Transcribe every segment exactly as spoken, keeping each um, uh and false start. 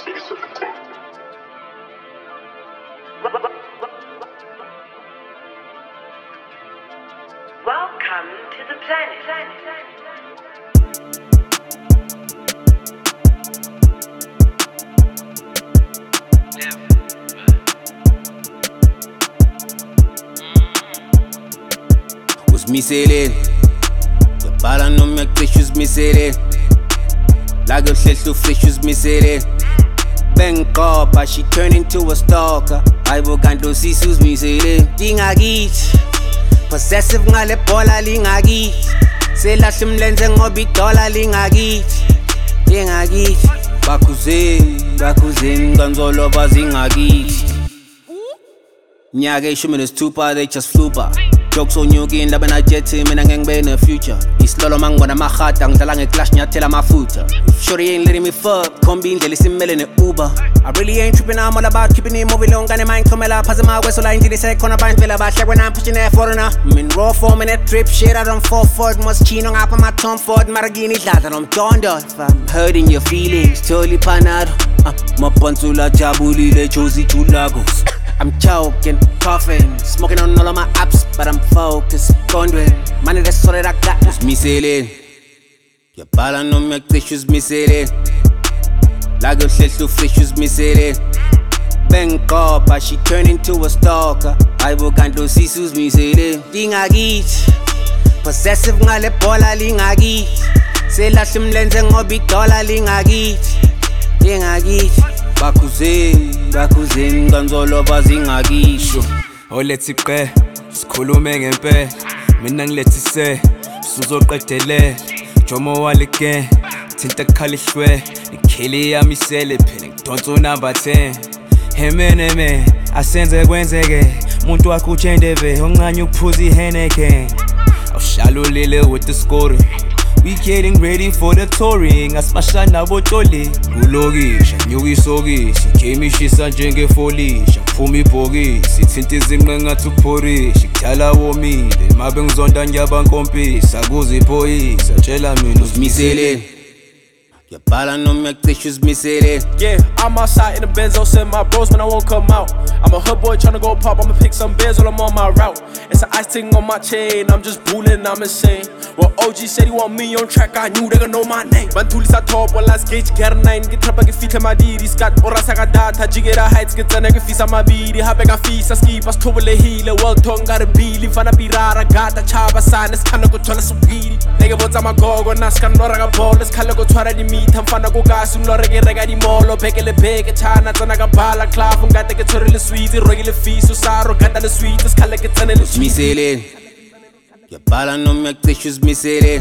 Welcome to the planet. Was misele yabhala noma yacisha uzimisele la kuhlehla ufresh uzimisele bengiqopha she turned into a stalker hayibo kanti usisi uzimisele dingakithi possessive ngale bhola lingakithi selahla umlenze ngoba idola lingakithi dingakithi bakhuzeni bakhuzeni kanzolo bazingakithi nyaka ishumi nesithupha they just flew by. Jokes on you again, labena jetty, mina ngengbe in the future. Islolo mangwana mahata, ngidlala ngeclash nyathela amafuta. If shorty ain't letting me fuck, kombi indlela isimele ne-Uber. I really ain't tripping, I'm all about keeping it moving long. Gane mind khomela, phaza mawethu la indlela isekhona abantu vela bahle when I'm pushing that foreigner. I'm in raw form in that trip shit, I don't fall for it. Must chino ngapha ma Tom Ford, maragini dlata nomdondo. If I'm hurting your feelings, totally panado. Uh, Mapansula jabulile, Josie Chulagos. I'm choking, coughing, smoking on all of my apps, but I'm focused, conduit. Money that's all that I got. Was misele yabhala noma yacisha uzimisele la kuhlehla ufresh uzimisele bengiqopha she turned into a stalker hayibo kanti usisi uzimisele dingakithi possessive ngale bhola lingakithi selahla umlenze ngoba idola lingakithi dingakithi bakhuzeni bakhuzeni kanzolo bazingakithi olethe iqe sikhulume ngempela mina ngilethise sizoqedele jomo waleke thinta khalihlwe ikheli yamisele phela ngidonsa number ten hemeneme asenze kwenzeke umuntu wakho uchendeve onganye ukuphuza iheneke awushalulile with the scoring. We getting ready for the touring. Asmasha nabo toli kulokisha nyukisokisha khemishisa njengefolisha phuma ibhokisi thinta izinqe ngathi uphorisha kuthala womile mabe ngizonda nyabankompisa kuziphoyisa tshela mina uzimisele yabhala noma yacisha uzimisele. Yeah, I'm outside in the Benzo, send my bros when I won't come out. I'm a hood boy tryna go pop, I'ma pick some beers while I'm on my route. It's an ice thing on my chain, I'm just bulling, I'm insane. Well, O G said he want me on track, I knew they gon' know my name. Bantuli sa top, one last gauge, get nine, get trapa, get feet my didi, scat, ora saka data, jigera heights, get zana, get fisa my bidi, habega fisa, ski, pas tobele healer, well tongue, got a beely, fana pirara, gata, chaba, sign, kinda go tell us some greedy. Nigga, what's on my gogo, nascan, noraga ball, let's kinda go try to meet, I'm fana go gas, lorege rega di molo, pekele peke, chana, zanaga bala, clav, un gata, get torrile sweet, regular fees, so saro, gata the sweet, let's kinda get zana, misele yabhala noma yacisha uzimisele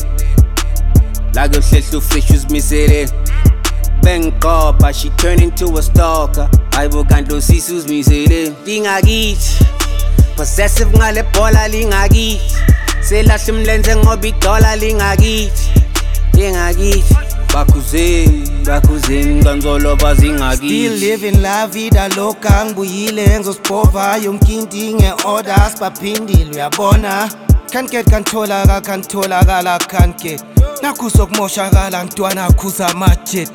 la kuhlehla ufresh uzimisele bengiqopha she turned into a stalker hayibo kanti usisi uzimisele dingakithi possessive ngale bhola lingakithi selahla umlenze ngoba idola lingakithi dingakithi bakhuzeni bakhuzeni kanzolo bazingakithi. Still living la vida loca ngibuyile ngizosipova yonke into nge-order sibaphindile uyabona. Can't get kantholaka kantholakala can't get nakho sokumoshakala ntwana khuza majet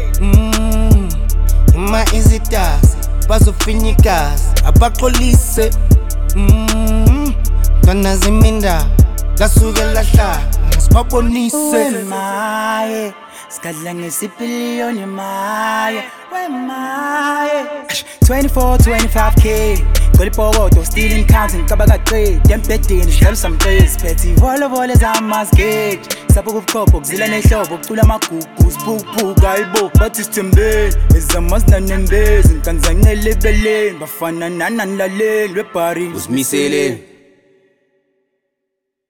mm ma izitasi bazofinya igazi abaxolise mm kana ziminda lasuke lahla sibabonise maye skadla ngesipiliyoni maye we maye twenty-four twenty-five K Kolipogoto, stealing counting, kabagate, them betting, shell some days, petty, vola volas on my gauge. Sapo of copo, zilane shop, tula makukus, poo poo, galbo, but it's timbe, it's a must none in base, and Tanzania live the lane, but fun and nan la lane, repari. Was misele